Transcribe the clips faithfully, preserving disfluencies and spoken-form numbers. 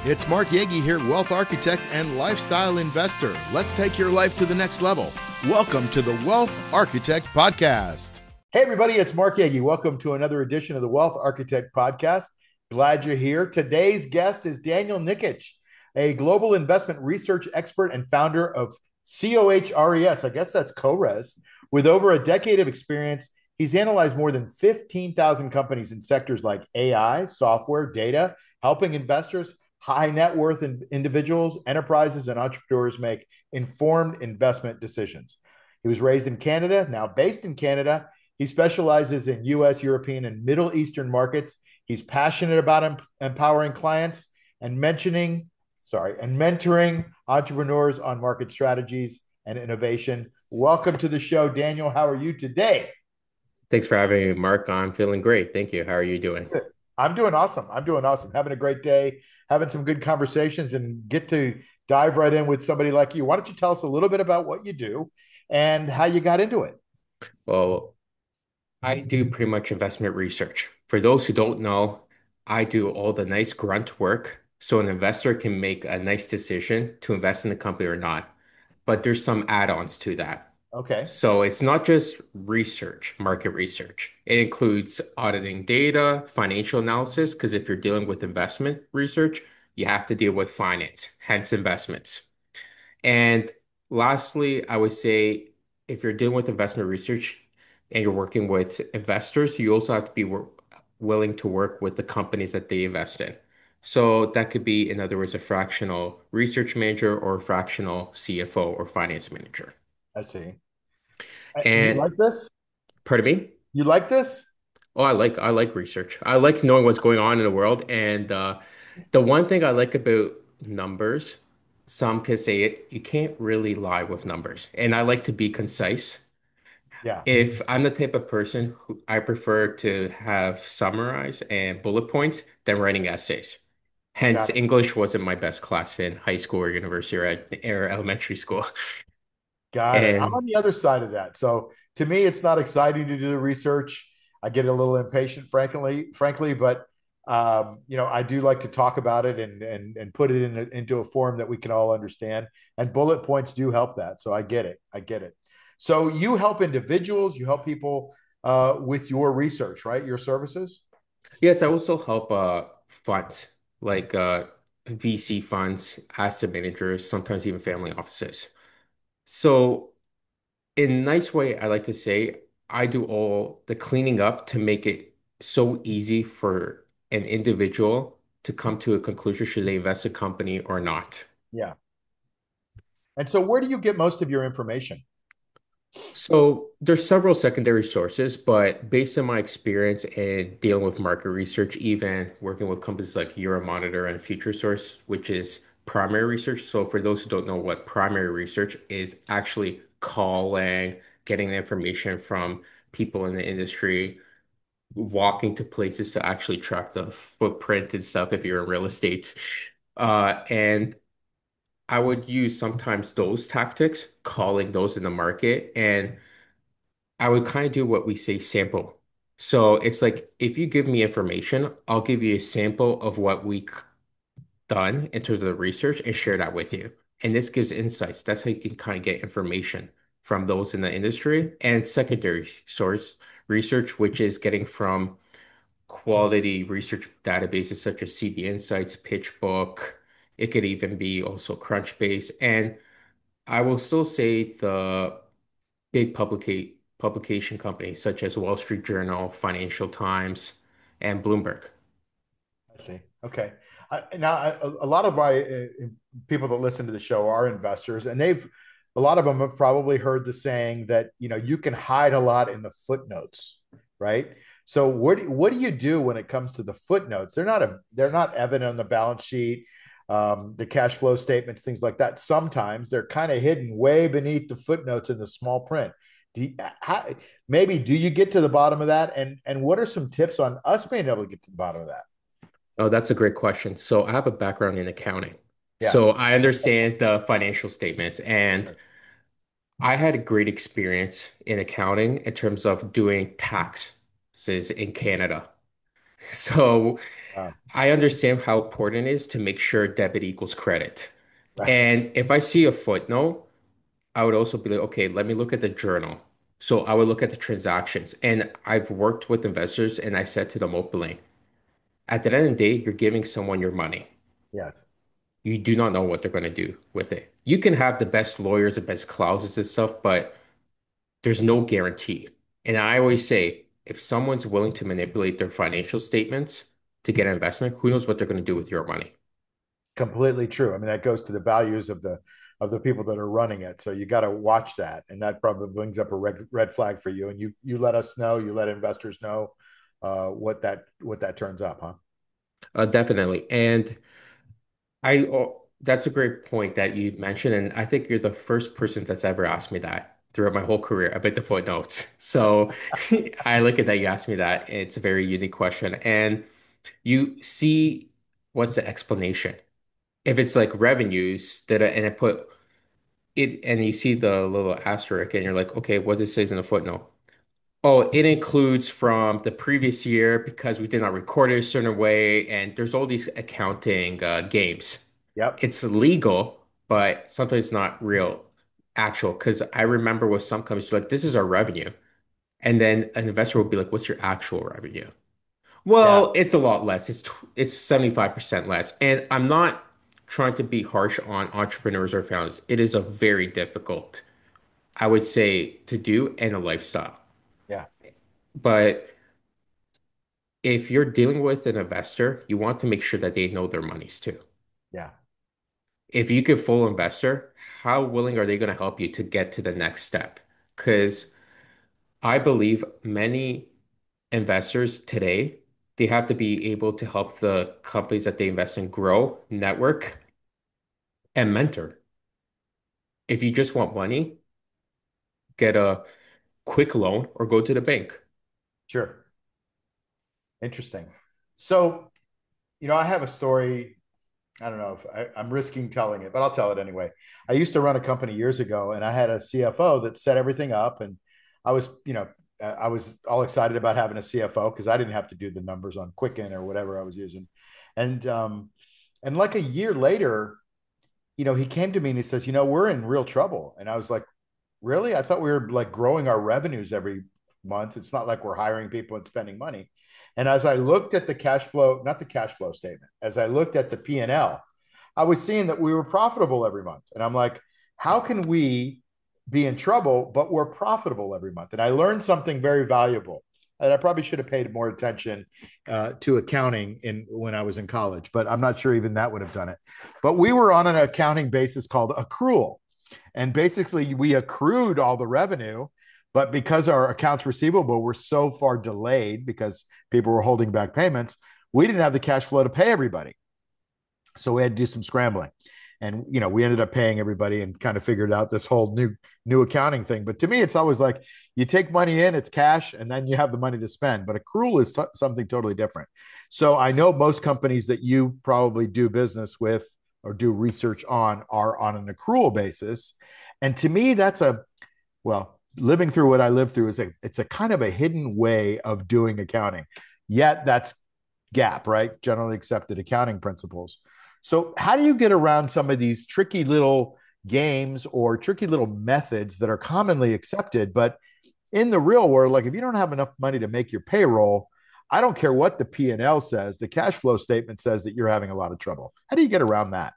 It's Mark Yagi here, wealth architect and lifestyle investor. Let's take your life to the next level. Welcome to the Wealth Architect Podcast. Hey, everybody, it's Mark Yagi. Welcome to another edition of the Wealth Architect Podcast. Glad you're here. Today's guest is Daniel Nikic, a global investment research expert and founder of COHRES. I guess that's CoRES. With over a decade of experience, he's analyzed more than fifteen thousand companies in sectors like A I, software, data, helping investors, high net worth individuals, enterprises, and entrepreneurs make informed investment decisions. He was raised in Canada, now based in Canada. He specializes in U S, European, and Middle Eastern markets. He's passionate about em- empowering clients and mentioning, sorry, and mentoring entrepreneurs on market strategies and innovation. Welcome to the show, Daniel. How are you today? Thanks for having me, Mark. I'm feeling great. Thank you. How are you doing? I'm doing awesome. I'm doing awesome. Having a great day, having some good conversations, and get to dive right in with somebody like you. Why don't you tell us a little bit about what you do and how you got into it? Well, I do pretty much investment research. For those who don't know, I do all the nice grunt work so an investor can make a nice decision to invest in the company or not. But there's some add-ons to that. Okay. So it's not just research, market research. It includes auditing data, financial analysis, because if you're dealing with investment research, you have to deal with finance, hence investments. And lastly, I would say if you're dealing with investment research and you're working with investors, you also have to be wor willing to work with the companies that they invest in. So that could be, in other words, a fractional research manager or a fractional C F O or finance manager. I see. Uh, You And like this? pardon me? You like this? Oh, I like I like research. I like knowing what's going on in the world. And uh, the one thing I like about numbers, some could say it, you can't really lie with numbers. And I like to be concise. Yeah. If I'm the type of person who I prefer to have summarize and bullet points than writing essays. Hence, Got it. English wasn't my best class in high school or university or, or elementary school. Got it. I'm And on the other side of that. So to me, it's not exciting to do the research. I get a little impatient, frankly, frankly, but um, you know, I do like to talk about it and and and put it in a, into a form that we can all understand. And bullet points do help that. So I get it. I get it. So you help individuals, you help people uh, with your research, right? Your services. yes, I also help uh, funds like uh, V C funds, asset managers, sometimes even family offices. So, in a nice way, I like to say I do all the cleaning up to make it so easy for an individual to come to a conclusion should they invest in a company or not. Yeah. And so where do you get most of your information? So there's several secondary sources, but based on my experience in dealing with market research, even working with companies like Euromonitor and FutureSource, which is primary research. So for those who don't know what primary research is, actually calling, getting the information from people in the industry, walking to places to actually track the footprint and stuff if you're in real estate. Uh, and I would use sometimes those tactics, calling those in the market, and I would kind of do what we say sample. So it's like if you give me information, I'll give you a sample of what we c- done in terms of the research and share that with you. And this gives insights. That's how you can kind of get information from those in the industry and secondary source research, which is getting from quality research databases such as C B Insights, PitchBook. It could even be also Crunchbase. And I will still say the big publica publication companies such as Wall Street Journal, Financial Times, and Bloomberg. I see. Okay. I, now, I, a lot of my uh, people that listen to the show are investors, and they've a lot of them have probably heard the saying that you know you can hide a lot in the footnotes, right? So what do, what do you do when it comes to the footnotes? They're not a they're not evident on the balance sheet, um, the cash flow statements, things like that. Sometimes they're kind of hidden way beneath the footnotes in the small print. Do you, how, maybe do you get to the bottom of that? And and what are some tips on us being able to get to the bottom of that? Oh, that's a great question. So I have a background in accounting. Yeah. So I understand the financial statements, and I had a great experience in accounting in terms of doing taxes in Canada. So Uh, I understand how important it is to make sure debit equals credit. right. And if I see a footnote, I would also be like, okay, let me look at the journal. So I would look at the transactions. And I've worked with investors and I said to them openly, at the end of the day, you're giving someone your money. Yes. You do not know what they're going to do with it. You can have the best lawyers, the best clauses and stuff, but there's no guarantee. And I always say, if someone's willing to manipulate their financial statements to get an investment, who knows what they're going to do with your money? Completely true. I mean, that goes to the values of the of the people that are running it. So you got to watch that, and that probably brings up a red red flag for you. And you you let us know, you let investors know uh, what that what that turns up, huh? Uh, definitely. And I, oh, that's a great point that you mentioned. And I think you're the first person that's ever asked me that throughout my whole career about the footnotes. So I like it that you asked me that. It's a very unique question. And you see, what's the explanation? If it's like revenues that I, and I put it and you see the little asterisk and you're like, okay, what does it say in the footnote? Oh, it includes from the previous year because we did not record it a certain way, and there's all these accounting uh, games. Yep. It's legal, but sometimes it's not real, actual. Because I remember with some companies, like, this is our revenue. And then an investor will be like, what's your actual revenue? Yeah. Well, it's a lot less. It's tw- it's seventy-five percent less. And I'm not trying to be harsh on entrepreneurs or founders. It is a very difficult, I would say, to do and a lifestyle. Yeah. But if you're dealing with an investor, you want to make sure that they know their monies too. Yeah. If you get full investor, how willing are they going to help you to get to the next step? Because I believe many investors today, they have to be able to help the companies that they invest in grow, network, and mentor. If you just want money, get a quick loan or go to the bank. Sure. Interesting. So, you know, I have a story. I don't know if I, I'm risking telling it, but I'll tell it anyway. I used to run a company years ago, and I had a C F O that set everything up, and I was, you know, uh, I was all excited about having a C F O because I didn't have to do the numbers on Quicken or whatever I was using, and um, and like a year later, you know, he came to me and he says, you know, we're in real trouble, and I was like, really? I thought we were like growing our revenues every month. It's not like we're hiring people and spending money. And as I looked at the cash flow, not the cash flow statement, as I looked at the P and L, I was seeing that we were profitable every month. And I'm like, how can we be in trouble, but we're profitable every month? And I learned something very valuable. And I probably should have paid more attention uh, to accounting in when I was in college, but I'm not sure even that would have done it. But we were on an accounting basis called accrual. And basically, we accrued all the revenue, but because our accounts receivable were so far delayed because people were holding back payments, we didn't have the cash flow to pay everybody. So we had to do some scrambling. And you know, we ended up paying everybody and kind of figured out this whole new new accounting thing. But to me, it's always like you take money in, it's cash, and then you have the money to spend. But accrual is t- something totally different. So I know most companies that you probably do business with or do research on are on an accrual basis. And to me, that's a well, living through what I lived through is a it's a kind of a hidden way of doing accounting. Yet that's GAAP, right? Generally accepted accounting principles. So, how do you get around some of these tricky little games or tricky little methods that are commonly accepted? But in the real world, like if you don't have enough money to make your payroll, I don't care what the P and L says, the cash flow statement says that you're having a lot of trouble. How do you get around that?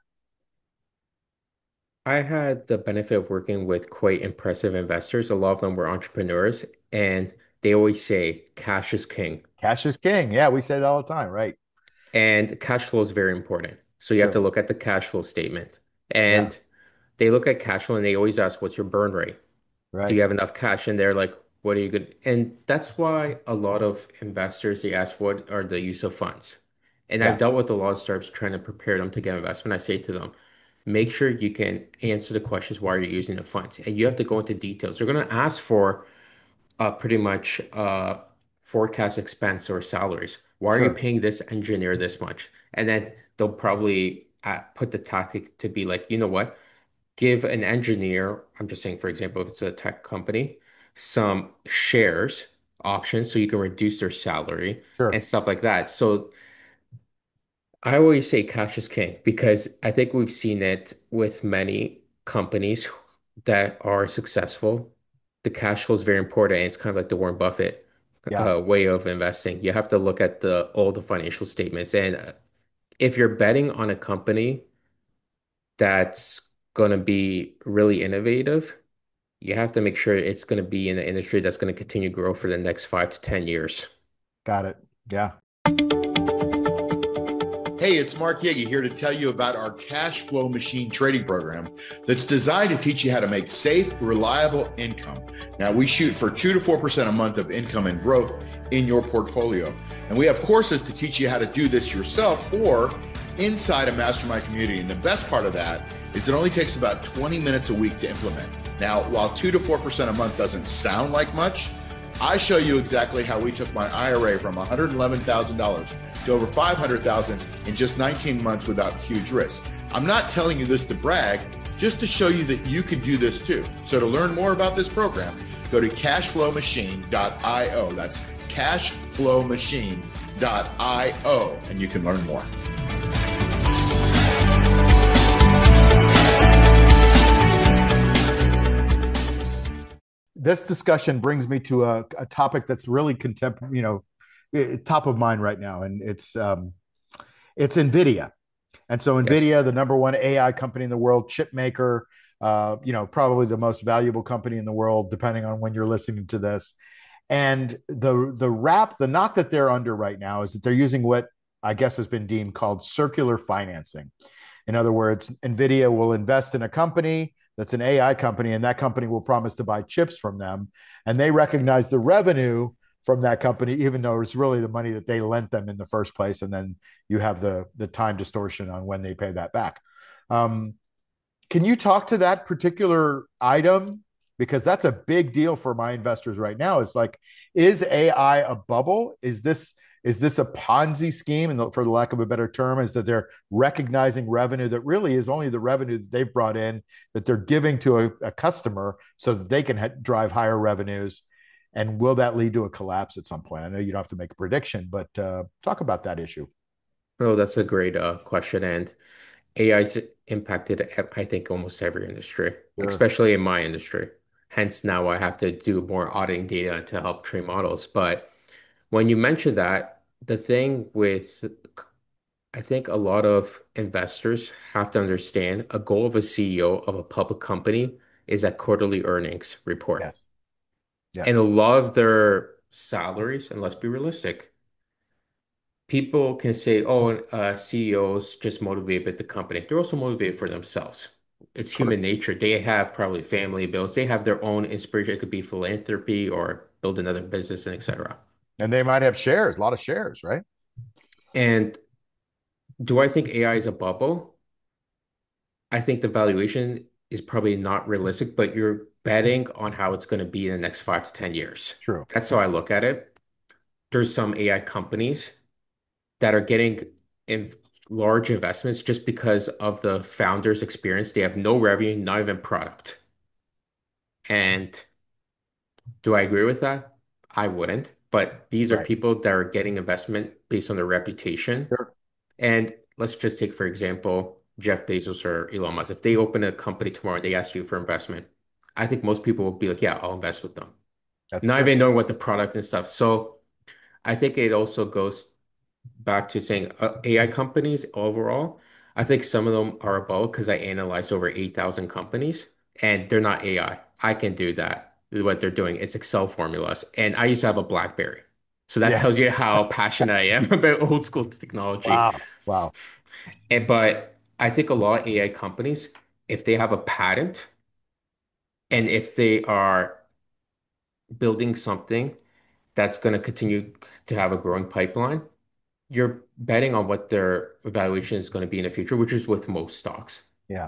I had the benefit of working with quite impressive investors. A lot of them were entrepreneurs, and they always say cash is king. Cash is king. Yeah, we say that all the time, right? And cash flow is very important. So you have to Sure. look at the cash flow statement. Yeah, And they look at cash flow and they always ask, what's your burn rate? Do right. you have enough cash? And they're like, what are you good? And that's why a lot of investors, they ask, what are the use of funds? And I've Yeah, dealt with a lot of startups trying to prepare them to get investment. I say to them, make sure you can answer the questions why you're using the funds. And you have to go into details. They're going to ask for uh, pretty much uh, forecast expense or salaries. Why are you sure. paying this engineer this much? And then they'll probably uh, put the tactic to be like, you know what? Give an engineer, I'm just saying, for example, if it's a tech company, some shares options so you can reduce their salary and Sure. stuff like that. So I always say cash is king because I think we've seen it with many companies that are successful. The cash flow is very important. And it's kind of like the Warren Buffett Yeah, uh, way of investing. You have to look at the all the financial statements. And uh, if you're betting on a company that's going to be really innovative, you have to make sure it's going to be in an industry that's going to continue to grow for the next five to ten years. got it. Yeah. Hey, it's Mark Yegi here to tell you about our cash flow machine trading program that's designed to teach you how to make safe, reliable income. Now, we shoot for two to four percent a month of income and growth in your portfolio. And we have courses to teach you how to do this yourself or inside a mastermind community. And the best part of that is it only takes about twenty minutes a week to implement. Now, while two to four percent a month doesn't sound like much, I show you exactly how we took my I R A from one hundred eleven thousand dollars to over five hundred thousand dollars in just nineteen months without huge risk. I'm not telling you this to brag, just to show you that you can do this too. So to learn more about this program, go to cashflow machine dot io. That's cashflow machine dot io, and you can learn more. This discussion brings me to a, a topic that's really contemporary, you know, top of mind right now, and it's um, it's NVIDIA. And so Yes. NVIDIA, the number one A I company in the world, chip maker, uh, you know, probably the most valuable company in the world, depending on when you're listening to this. And the the rap, the knock that they're under right now is that they're using what I guess has been deemed called circular financing. In other words, NVIDIA will invest in a company that's an A I company, and that company will promise to buy chips from them. And they recognize the revenue from that company, even though it's really the money that they lent them in the first place. And then you have the, the time distortion on when they pay that back. Um, can you talk to that particular item? Because that's a big deal for my investors right now. It's like, is A I a bubble? Is this is this a Ponzi scheme? And for the lack of a better term, is that they're recognizing revenue that really is only the revenue that they've brought in that they're giving to a, a customer so that they can ha- drive higher revenues. And will that lead to a collapse at some point? I know you don't have to make a prediction, but uh, talk about that issue. Oh, that's a great uh, question. And A I's impacted, I think, almost every industry, Sure. especially in my industry. Hence, now I have to do more auditing data to help train models. But when you mention that, the thing with, I think a lot of investors have to understand a goal of a C E O of a public company is that quarterly earnings report. Yes. And a Yes. lot of their salaries, and let's be realistic, people can say, oh, uh, C E Os just motivated by the company. They're also motivated for themselves. It's human nature. They have probably family bills. They have their own inspiration. It could be philanthropy or build another business and et cetera. And they might have shares, a lot of shares, right? And do I think A I is a bubble? I think the valuation is probably not realistic, but you're betting on how it's going to be in the next five to ten years. True. That's how I look at it. There's some A I companies that are getting in large investments just because of the founder's experience. They have no revenue, not even product. And do I agree with that? I wouldn't. But these are Right. people that are getting investment based on their reputation. Sure. And let's just take, for example, Jeff Bezos or Elon Musk. If they open a company tomorrow and they ask you for investment, I think most people will be like, yeah, I'll invest with them. That's Not true. even knowing what the product and stuff. So I think it also goes back to saying uh, A I companies overall, I think some of them are above because I analyzed over eight thousand companies and they're not A I. I I can do that. What they're doing, it's Excel formulas. And I used to have a BlackBerry. So that Yeah. tells you how passionate I am about old school technology. Wow. Wow. And but I think a lot of A I companies, if they have a patent and if they are building something that's going to continue to have a growing pipeline, you're betting on what their valuation is going to be in the future, which is with most stocks. Yeah.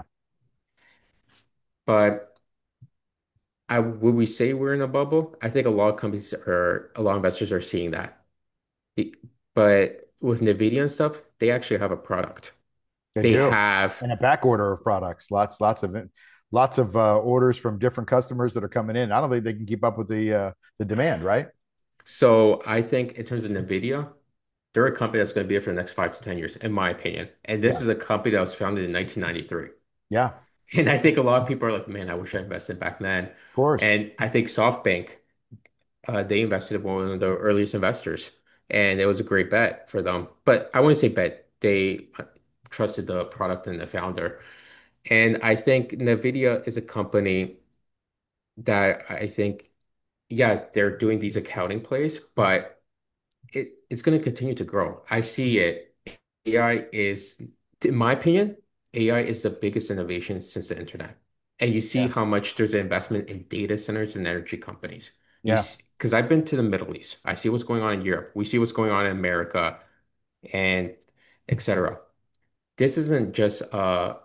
But I would we say we're in a bubble? I think a lot of companies are, a lot of investors are seeing that. Be- But with Nvidia and stuff, they actually have a product. They They do. have, And a back order of products. Lots, lots of it. Lots of uh, orders from different customers that are coming in. I don't think they can keep up with the uh, the demand, right? so I think in terms of Nvidia, They're a company that's going to be here for the next five to ten years, in my opinion. And this Yeah. is a company that was founded in nineteen ninety-three. Yeah. Of And I think a lot of people are like, man, I wish I invested back then. course. And I think SoftBank, uh, they invested in one of the earliest investors, and it was a great bet for them. But I wouldn't say bet. They uh, trusted the product and the founder. And I think NVIDIA is a company that I think, yeah, they're doing these accounting plays, but it, it's going to continue to grow. I see it. A I is, in my opinion, A I is the biggest innovation since the internet. And you see Yeah. how much there's an investment in data centers and energy companies. You Yeah. because I've been to the Middle East. I see what's going on in Europe. We see what's going on in America and et cetera. This isn't just a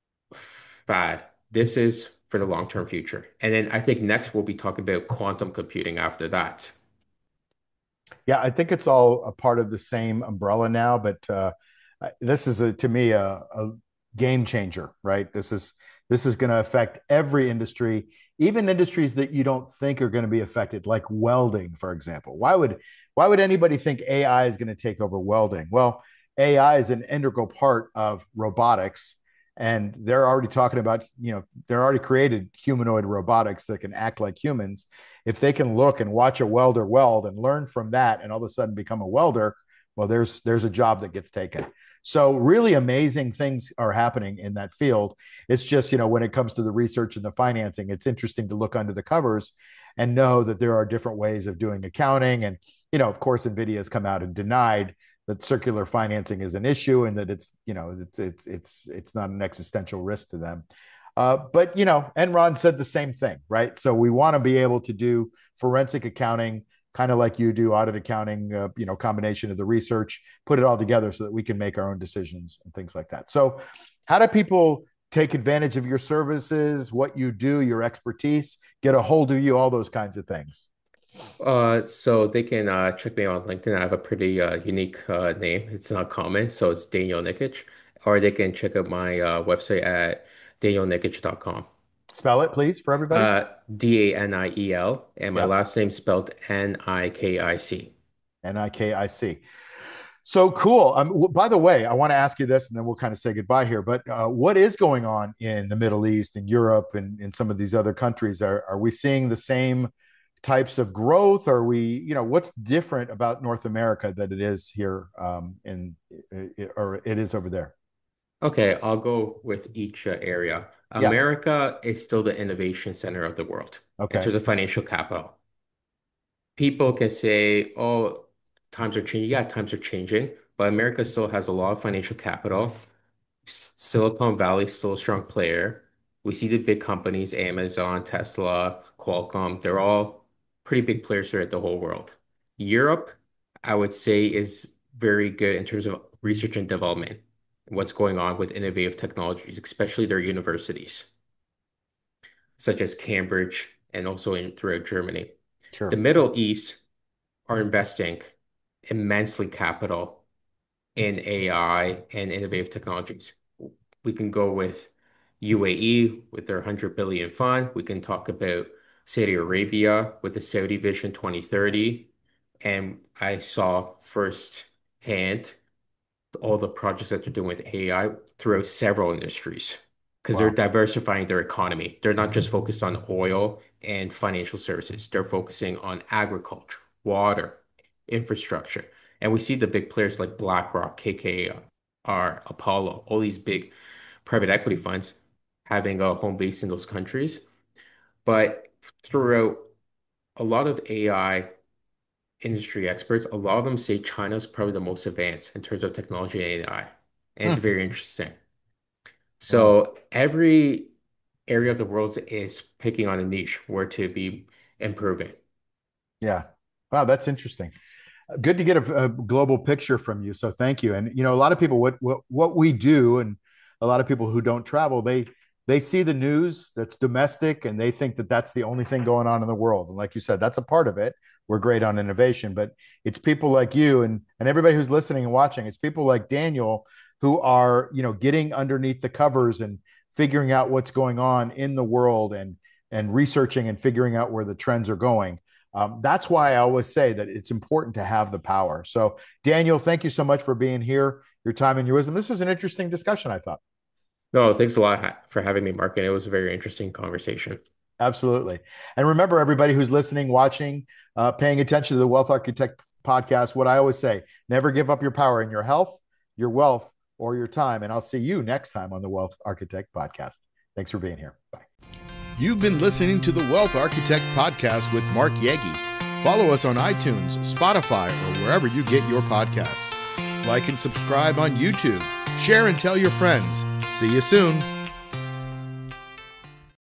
fad. This is for the long-term future. And then I think next we'll be talking about quantum computing after that. Yeah, I think it's all a part of the same umbrella now, but uh, this is a, to me a, a game changer, right? This is this is going to affect every industry, even industries that you don't think are going to be affected, like welding, for example. Why would why would anybody think A I is going to take over welding? Well, A I is an integral part of robotics, and they're already talking about, you know, they're already created humanoid robotics that can act like humans. If they can look and watch a welder weld and learn from that and all of a sudden become a welder, well, there's there's a job that gets taken. So really amazing things are happening in that field. It's just, you know, when it comes to the research and the financing, it's interesting to look under the covers and know that there are different ways of doing accounting. And, you know, of course, NVIDIA has come out and denied that circular financing is an issue and that it's, you know, it's it's it's it's not an existential risk to them. Uh, but, you know, Enron said the same thing, right? So we want to be able to do forensic accounting, kind of like you do audit accounting, uh, you know, combination of the research, put it all together so that we can make our own decisions and things like that. So how do people take advantage of your services, what you do, your expertise, get a hold of you, all those kinds of things? Uh, so they can uh, check me out on LinkedIn. I have a pretty uh, unique uh, name. It's not common, so it's Daniel Nikic. Or they can check out my uh, website at daniel nikic dot com. Spell it, please, for everybody. Uh, D A N I E L, and my Yep. last name spelled N I K I C. N I K I C. So cool. Um, w- by the way, I want to ask you this, and then we'll kind of say goodbye here. But uh, what is going on in the Middle East and Europe and in some of these other countries? Are are we seeing the same types of growth? Are we, you know, what's different about North America that it is here um, in or it is over there? Okay, I'll go with each uh, area. Yeah. America is still the innovation center of the world in Okay. terms of financial capital. People can say, oh, times are changing. Yeah, times are changing, but America still has a lot of financial capital. S- Silicon Valley is still a strong player. We see the big companies, Amazon, Tesla, Qualcomm, they're all pretty big players throughout the whole world. Europe, I would say, is very good in terms of research and development, what's going on with innovative technologies, especially their universities, such as Cambridge and also in throughout Germany. The Sure. Middle East are investing immensely capital in A I and innovative technologies. We can go with U A E with their one hundred billion fund. We can talk about Saudi Arabia with the Saudi Vision twenty thirty. And I saw firsthand all the projects that they're doing with A I throughout several industries because they're Wow. diversifying their economy. They're not just focused on oil and financial services. They're focusing on agriculture, water, infrastructure. And we see the big players like BlackRock, K K R, Apollo, all these big private equity funds having a home base in those countries. But throughout a lot of A I industry experts, a lot of them say China's probably the most advanced in terms of technology and A I. And it's Hmm. very interesting. Yeah. So every area of the world is picking on a niche where to be improving. Yeah. Wow, that's interesting. Good to get a, a global picture from you. So thank you. And you know, a lot of people, what what what we do, and a lot of people who don't travel, they they see the news that's domestic, and they think that that's the only thing going on in the world. And like you said, that's a part of it. We're great on innovation, but it's people like you and and everybody who's listening and watching. It's people like Daniel who are, you know, getting underneath the covers and figuring out what's going on in the world and and researching and figuring out where the trends are going. Um, that's why I always say that it's important to have the power. So, Daniel, thank you so much for being here, your time and your wisdom. This was an interesting discussion, I thought. No, thanks a lot ha- for having me, Mark. And it was a very interesting conversation. Absolutely. And remember, everybody who's listening, watching, uh, paying attention to the Wealth Architect podcast, what I always say, never give up your power in your health, your wealth, or your time. And I'll see you next time on the Wealth Architect podcast. Thanks for being here. Bye. You've been listening to the Wealth Architect podcast with Mark Yagi. Follow us on iTunes, Spotify, or wherever you get your podcasts. Like and subscribe on YouTube. Share and tell your friends. See you soon.